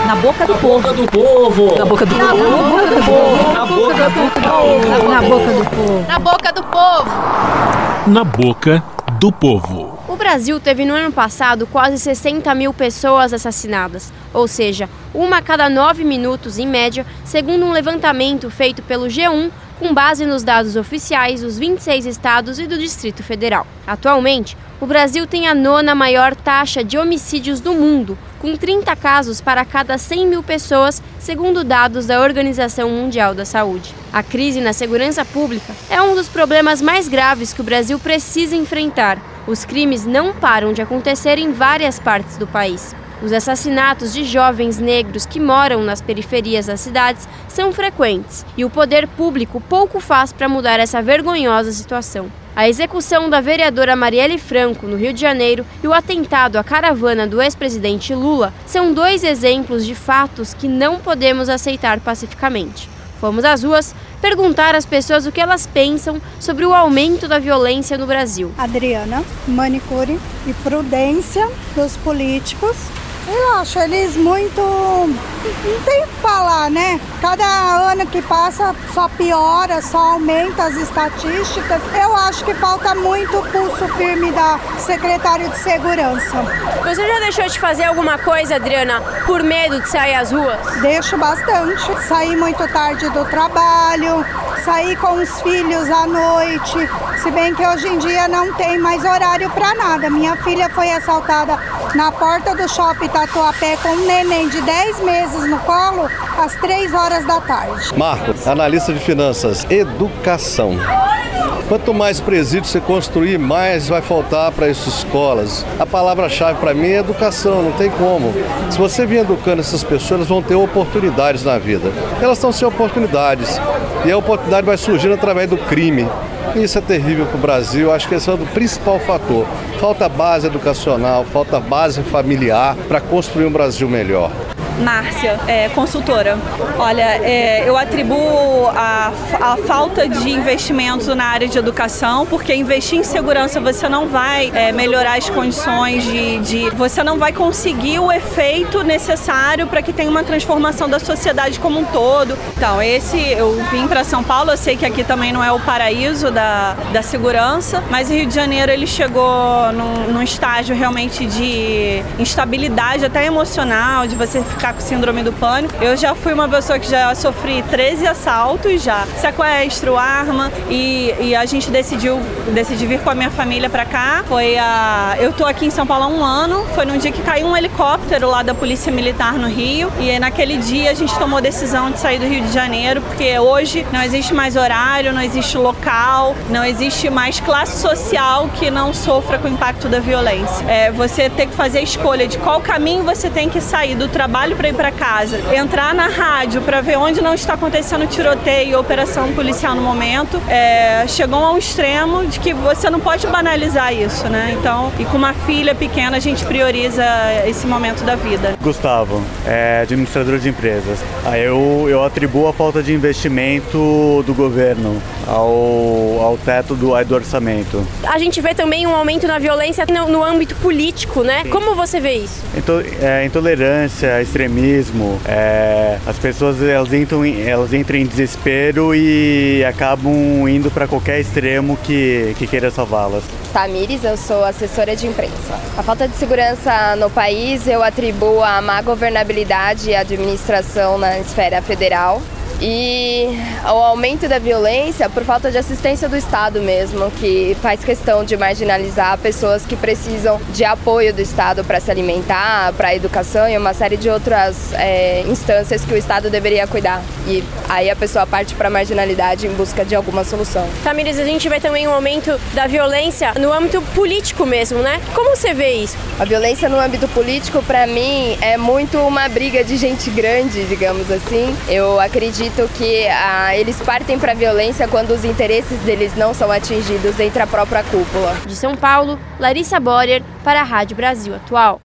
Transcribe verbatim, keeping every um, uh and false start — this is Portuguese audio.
Na boca do Na povo. boca do povo. Na boca do Na povo. boca do povo. Na boca do povo. Na boca do povo. Na boca do povo. Na boca do povo. O Brasil teve no ano passado quase sessenta mil pessoas assassinadas, ou seja, uma a cada nove minutos em média, segundo um levantamento feito pelo G um, com base nos dados oficiais dos vinte e seis estados e do Distrito Federal. Atualmente, o Brasil tem a nona maior taxa de homicídios do mundo, com trinta casos para cada cem mil pessoas, segundo dados da Organização Mundial da Saúde. A crise na segurança pública é um dos problemas mais graves que o Brasil precisa enfrentar. Os crimes não param de acontecer em várias partes do país. Os assassinatos de jovens negros que moram nas periferias das cidades são frequentes e o poder público pouco faz para mudar essa vergonhosa situação. A execução da vereadora Marielle Franco, no Rio de Janeiro, e o atentado à caravana do ex-presidente Lula são dois exemplos de fatos que não podemos aceitar pacificamente. Fomos às ruas perguntar às pessoas o que elas pensam sobre o aumento da violência no Brasil. Adriana, manicure e prudência dos políticos. Eu acho eles muito... não tem o que falar, né? Cada ano que passa só piora, só aumenta as estatísticas. Eu acho que falta muito o pulso firme da secretária de Segurança. Você já deixou de fazer alguma coisa, Adriana, por medo de sair às ruas? Deixo bastante. Sair muito tarde do trabalho, sair com os filhos à noite. Se bem que hoje em dia não tem mais horário para nada. Minha filha foi assaltada na porta do shopping Tatuapé com um neném de dez meses no colo às três horas da tarde. Marco, analista de finanças, educação. Quanto mais presídios você construir, mais vai faltar para essas escolas. A palavra-chave para mim é educação, não tem como. Se você vir educando essas pessoas, elas vão ter oportunidades na vida. Elas estão sem oportunidades. E a oportunidade vai surgindo através do crime. Isso é terrível para o Brasil, acho que esse é o principal fator. Falta base educacional, falta base familiar para construir um Brasil melhor. Márcia, é, consultora. Olha, é, eu atribuo a, a falta de investimento na área de educação, porque investir em segurança você não vai é, melhorar as condições de, de... Você não vai conseguir o efeito necessário para que tenha uma transformação da sociedade como um todo. Então, esse, eu vim para São Paulo, eu sei que aqui também não é o paraíso da, da segurança, mas o Rio de Janeiro ele chegou num, num estágio realmente de instabilidade, até emocional, de você ficar com síndrome do pânico. Eu já fui uma pessoa que já sofri treze assaltos, já sequestro, arma, e, e a gente decidiu decidi vir com a minha família pra cá. Foi a, eu tô aqui em São Paulo há um ano, foi num dia que caiu um helicóptero lá da Polícia Militar no Rio, e naquele dia a gente tomou a decisão de sair do Rio de Janeiro, porque hoje não existe mais horário, não existe local, não existe mais classe social que não sofra com o impacto da violência. É, você tem que fazer a escolha de qual caminho você tem que sair do trabalho para ir para casa, entrar na rádio para ver onde não está acontecendo tiroteio e operação policial no momento, é, chegou a um extremo de que você não pode banalizar isso, né? Então, e com uma filha pequena, a gente prioriza esse momento da vida. Gustavo, é administrador de empresas. Eu, eu atribuo a falta de investimento do governo ao, ao teto do, do orçamento. A gente vê também um aumento na violência no, no âmbito político, né? Como você vê isso? Into, é, intolerância, extremismo, é, as pessoas elas entram, em, elas entram em desespero e acabam indo para qualquer extremo que, que queira salvá-las. Tamires, eu sou assessora de imprensa. A falta de segurança no país eu atribuo à má governabilidade e administração na esfera federal. E o aumento da violência por falta de assistência do Estado mesmo, que faz questão de marginalizar pessoas que precisam de apoio do Estado para se alimentar, para a educação e uma série de outras é, instâncias que o Estado deveria cuidar. E aí a pessoa parte para a marginalidade em busca de alguma solução. Tamires, a gente vê também um aumento da violência no âmbito político mesmo, né? Como você vê isso? A violência no âmbito político, para mim, é muito uma briga de gente grande, digamos assim. Eu acredito que ah, eles partem para a violência quando os interesses deles não são atingidos entre a própria cúpula. De São Paulo, Larissa Borer para a Rádio Brasil Atual.